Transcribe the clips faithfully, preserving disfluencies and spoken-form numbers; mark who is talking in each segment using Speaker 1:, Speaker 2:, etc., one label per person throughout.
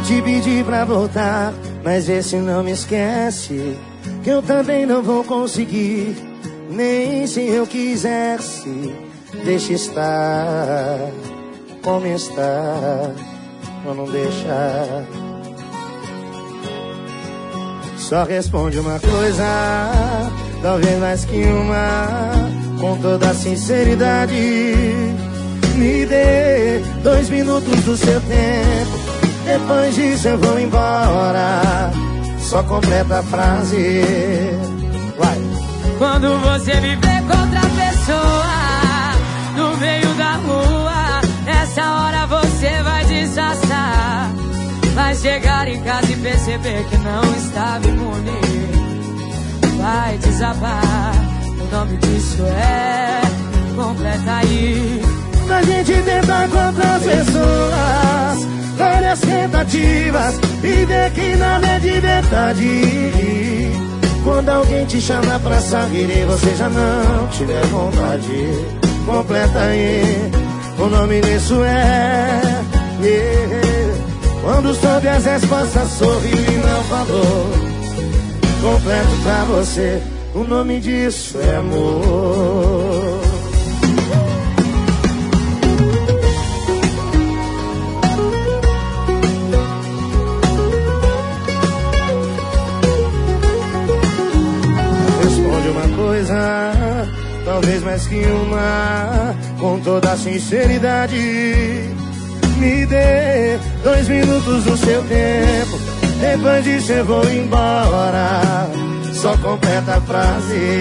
Speaker 1: te pedi pra voltar, mas esse não me esquece, que eu também não vou conseguir, nem se eu quisesse. Deixa estar como está, ou não deixar. Só responde uma coisa, talvez mais que uma, com toda sinceridade. Me dê dois minutos do seu tempo, depois disso eu vou embora. Só completa a frase. Vai.
Speaker 2: Quando você me vê com outra pessoa no meio da rua, nessa hora você vai desassar. Vai chegar em casa e perceber que não estava imune. Vai desabar. O nome disso é completa aí.
Speaker 1: A gente tenta com outras pessoas, várias tentativas, e ver que nada é de verdade. Quando alguém te chama pra sair e você já não tiver vontade, completa aí. O nome disso é yeah. Quando soube as respostas, sorriu e não falou. Completo pra você. O nome disso é amor. Responde uma coisa, talvez mais que uma, com toda a sinceridade. Me dê dois minutos do seu tempo, depois disso eu vou embora. Só completa a frase.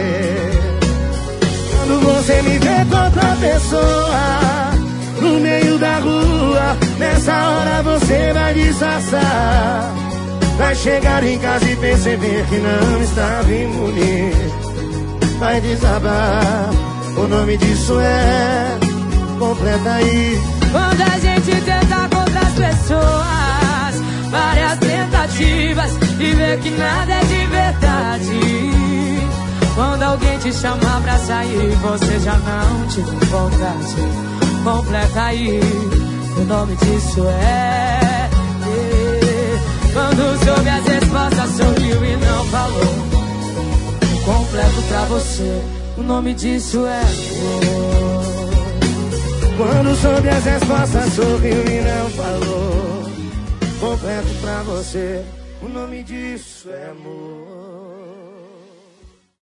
Speaker 1: Quando você me vê com outra pessoa no meio da rua, nessa hora você vai disfarçar. Vai chegar em casa e perceber que não estava imune. Vai desabar. O nome disso é completa aí.
Speaker 2: Quando a gente tenta com outras pessoas, várias tentativas, e vê que nada é de verdade. Quando alguém te chamar pra sair, você já não tiver vontade, completa aí. O nome disso é, é. Quando soube as respostas, sorriu e não falou. Completo pra você. O nome disso é amor.
Speaker 1: Quando soube as respostas, sorriu e não falou. Completo pra você. O nome disso é amor.